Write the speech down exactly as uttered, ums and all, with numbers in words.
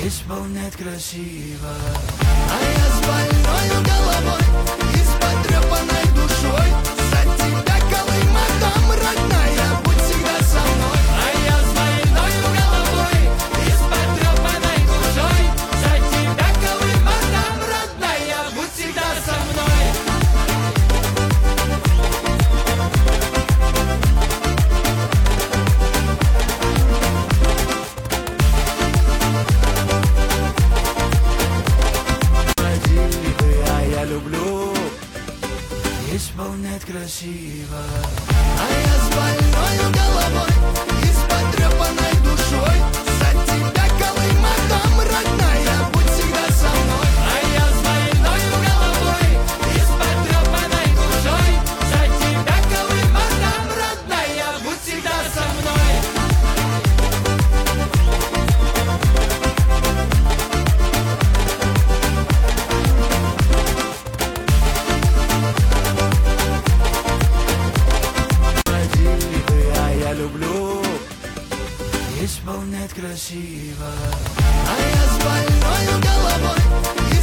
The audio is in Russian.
исполнять красиво. А я с больною головой и с потрепанной душой. За тебя, Колым, отдам, родная, будь всегда со мной. А я с больною головой и с потрепанной душой. За тебя, Колым, отдам, родная, будь всегда со мной. Люблю исполнять красиво. А я с больною головой и с потрепанной душой. За тебя, Колым, отдам, родная, будь всегда со мной. А я с больною головой и с потрепанной душой. За тебя, Колым, отдам, родная, будь всегда со мной. Люблю исполнять красиво. А я с больною головой и